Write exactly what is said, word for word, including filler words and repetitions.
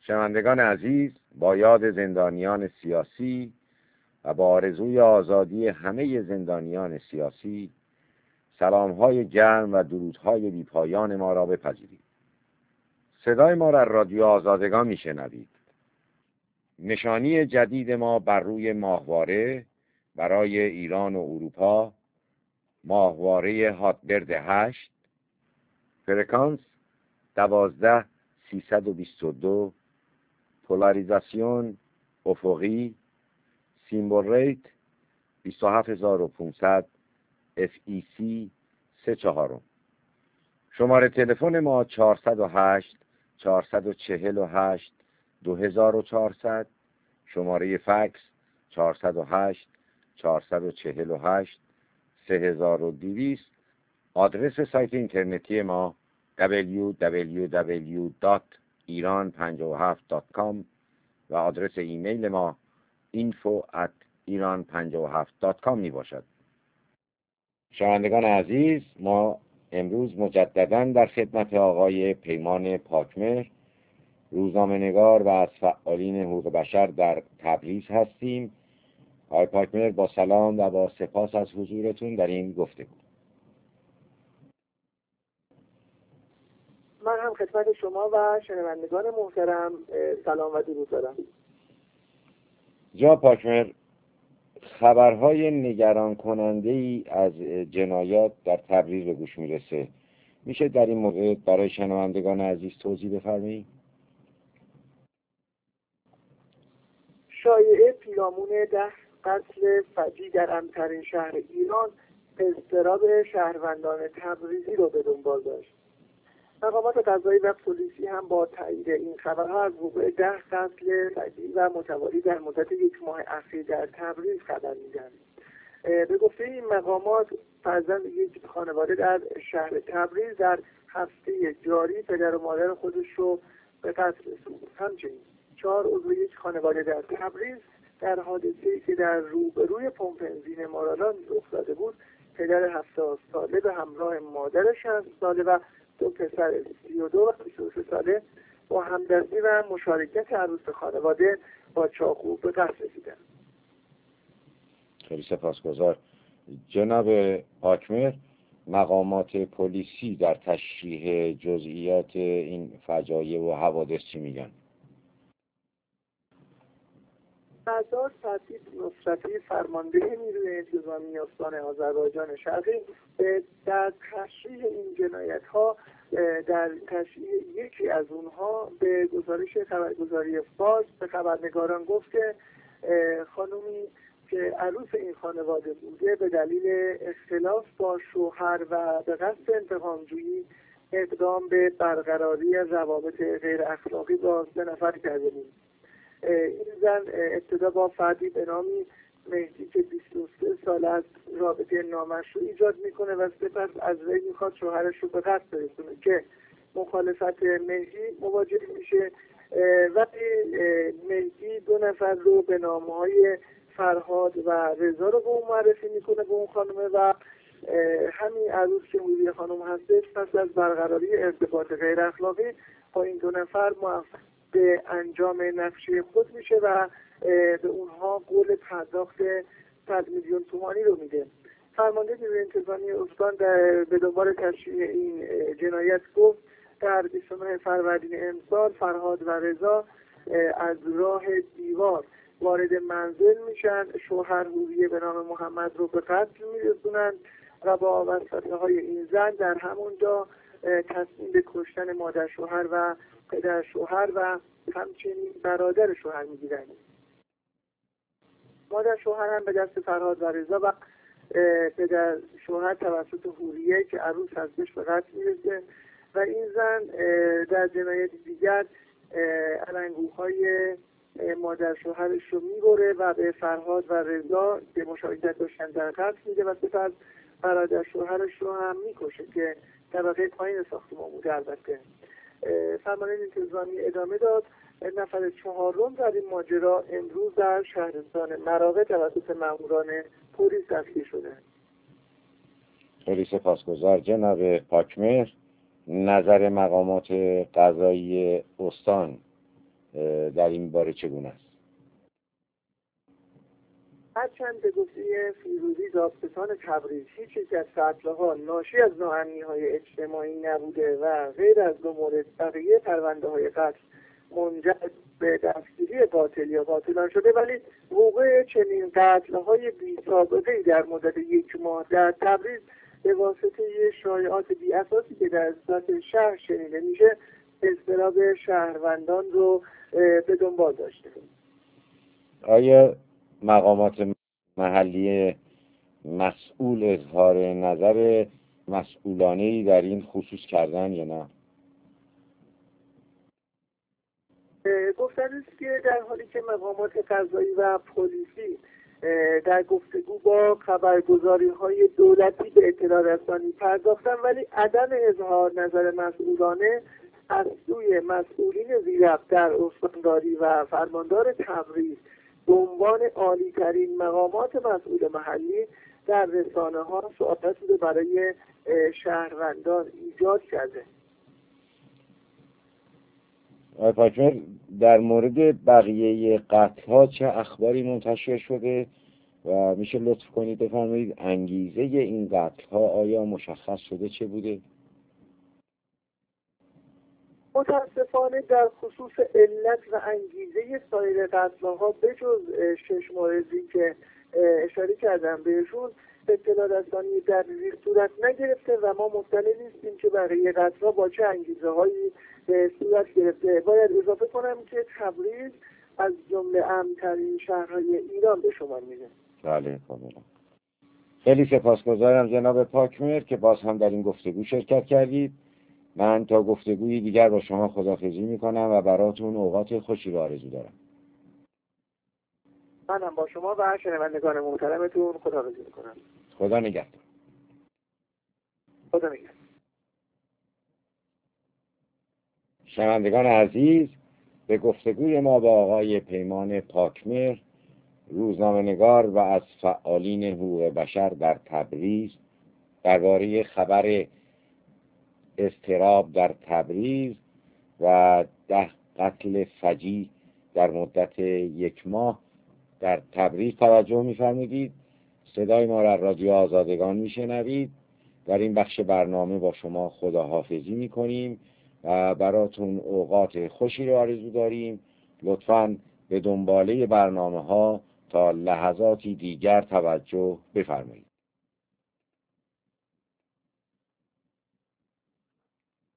شنوندگان عزیز، با یاد زندانیان سیاسی و با آرزوی آزادی همه زندانیان سیاسی، سلام‌های گرم و درودهای بی‌پایان ما را بپذیرید. صدای ما را رادیو آزادگان میشنوید. نشانی جدید ما بر روی ماهواره برای ایران و اروپا، ماهواره هاتبرد هشت، فرکانس دوازده سیصد و بیست و دو، پولاریزاسیون افقی، سیمبل ریت بیست و هفت هزار و پانصد، اف ای سی سه چهارم. شماره تلفن ما چهارصد و هشت چهارصد و چهل و هشت دو هزار و چهارصد، شماره فکس چهارصد و هشت چهارصد و چهل و هشت سه هزار و دویست. آدرس سایت اینترنتی ما دبلیو دبلیو دبلیو دات ایران پنجاه و هفت دات کام و آدرس ایمیل ما اینفو ات ایران پنجاه و هفت دات کام می باشد. شنوندگان عزیز، ما امروز مجددا در خدمت آقای پیمان پاکمهر، روزنامه‌نگار و از فعالین حقوق بشر در تبریز هستیم. آقای پاکمهر، با سلام و با سپاس از حضورتون در این گفتگو. من هم خدمت شما و شنوندگان محترم سلام و درود دارم. جناب پاکمهر، خبرهای نگران کننده ای از جنایات در تبریز به گوش میرسه. میشه در این مورد برای شنوندگان عزیز توضیح بفرمایید؟ شایعه پیرامون ده قتل فجیع در امترین شهر ایران اضطراب شهروندان تبریزی رو به دنبال داشت. مقامات قضایی و پلیسی هم با تایید این خبرها از وقوع ده قتل فجیع و متوالی در مدت یک ماه اخیر در تبریز خبر میدن. به گفته این مقامات، فرزند یک خانواده در شهر تبریز در هفته جاری پدر و مادر خودش رو به قتل رسوند. همچنین چهار عضو یک خانواده در تبریز در حادثه‌ای که در روبروی پمپ بنزین مارالان رخ داده بود، پدر هفتاد ساله به همراه مادر شصت ساله و دو پسر سی و دو و بیست و سه ساله با همدردی و مشارکت عروس خانواده با چاقو به قتل رسیدند. خیلی سپاسگزار. جناب پاکمهر، مقامات پلیسی در تشریح جزئیات این فجایع و حوادث چی میگن؟ سردار سعید نصرتی، فرمانده نیروی انتظامی استان آذربایجان شرقی، در تشریح این جنایت‌ها در تشریح یکی از اونها به گزارش خبرگزاری فارس به خبرنگاران گفت که خانومی که عروس این خانواده بوده به دلیل اختلاف با شوهر و به قصد انتقام‌جویی اقدام به برقراری روابط غیر اخلاقی با سه نفر کرده بود. این زن ابتدا با فردی به نامی مهدی که بیست و سه سال از رابطه نامشروع ایجاد میکنه و سپس از وی میخواد شوهرش رو به قتل برسونه که مخالفت مهدی مواجه میشه. وقتی مهدی دو نفر رو به نامهای فرهاد و رضا رو به اون معرفی میکنه به اون خانومه و همین عروس که موزی خانوم هستش، پس از برقراری ارتباط غیر اخلاقی با این دو نفر موفق به انجام نقشه خود میشه و به اونها قول پرداخت صد میلیون تومانی رو میده. فرمانده نیروی انتظامی استان در به دنبال تشریح این جنایت گفت در بیست و نه فروردین امسال فرهاد و رضا از راه دیوار وارد منزل میشن، شوهر حوریه به نام محمد رو به قتل میرسونن و با وسوسه های این زن در همونجا تصمیم به کشتن مادر شوهر و پدر شوهر و همچنین برادر شوهر میگیرن. مادر شوهر هم به دست فرهاد و رضا و پدر شوهر توسط حوریه که عروس هستش به قتل میرسه و این زن در جنایت دیگر علنگوهای مادر شوهرش رو میبره و به فرهاد و رضا که مشارکت داشتن در قتل میده و سپس برادر شوهرش رو هم میکشه که طبقه پایین ساختمان بوده. البته فرمانده انتظامی ادامه داد نفر چهارم در این ماجرا امروز در شهرستان مراغه توسط ماموران پلیس دستگیر شده. خیلی سپاسگزار جناب پاکمهر. نظر مقامات قضایی استان در این باره چگونه است؟ هرچند به گفته فیروزی دادستان تبریز هیچ یک از قتل‌ها ناشی از ناامنی‌های اجتماعی نبوده و غیر از دو مورد بقیه پرونده‌های قتل منجر به دستگیری قاتل یا قاتلان شده، ولی وقوع چنین قتل‌های بی‌سابقه‌ای در مدت یک ماه در تبریز به واسطه شایعات بی اساسی که در سطح شهر شنیده میشه اضطراب شهروندان رو به دنبال داشته. آیا مقامات محلی مسئول اظهار نظر مسئولانه‌ای در این خصوص کردن یا نه؟ گفتن است که در حالی که مقامات قضایی و پلیسی در گفتگو با خبرگزاری های دولتی به اطلاع رسانی پرداختن، ولی عدم اظهار نظر مسئولانه از سوی مسئولین زیرفت در استانداری و فرماندار تبریز به عنوان عالی ترین مقامات مسئول محلی در رسانه ها سعادت رو برای شهروندان ایجاد کرده. آقای پاکمر، در مورد بقیه قتل ها چه اخباری منتشر شده و میشه لطف کنید بفرمایید انگیزه این قتل ها آیا مشخص شده چه بوده؟ متاسفانه در خصوص علت و انگیزه سایر قتل‌ها بجز شش موردی که اشاره کردم بهشون اطلاع رسانی در صورت نگرفته و ما مطلع نیستیم که بقیه قتل‌ها با چه انگیزه هایی صورت گرفته. باید اضافه کنم که تبریز از جمله امن‌ترین شهرهای ایران به شمار میره. بله کاملا. خیلی سپاسگزارم جناب پاکمر که باز هم در این گفتگو شرکت کردید. من تا گفتگوی دیگر با شما خداحافظی میکنم و براتون اوقات خوشی رو آرزو دارم. منم با شما و شنوندگان محترمتون خداحافظی میکنم. خدا نگهدار. خدا نگهدار. شنوندگان عزیز، به گفتگوی ما با آقای پیمان پاکمر، روزنامه‌نگار و از فعالین حقوق بشر در تبریز، درباره خبر اضطراب در تبریز و ده قتل فجیع در مدت یک ماه در تبریز توجه می‌فرمایید. صدای ما را رادیو آزادگان میشنوید. در این بخش برنامه با شما خداحافظی میکنیم و براتون اوقات خوشی رو آرزو داریم. لطفاً به دنباله برنامه ها تا لحظاتی دیگر توجه بفرمایید.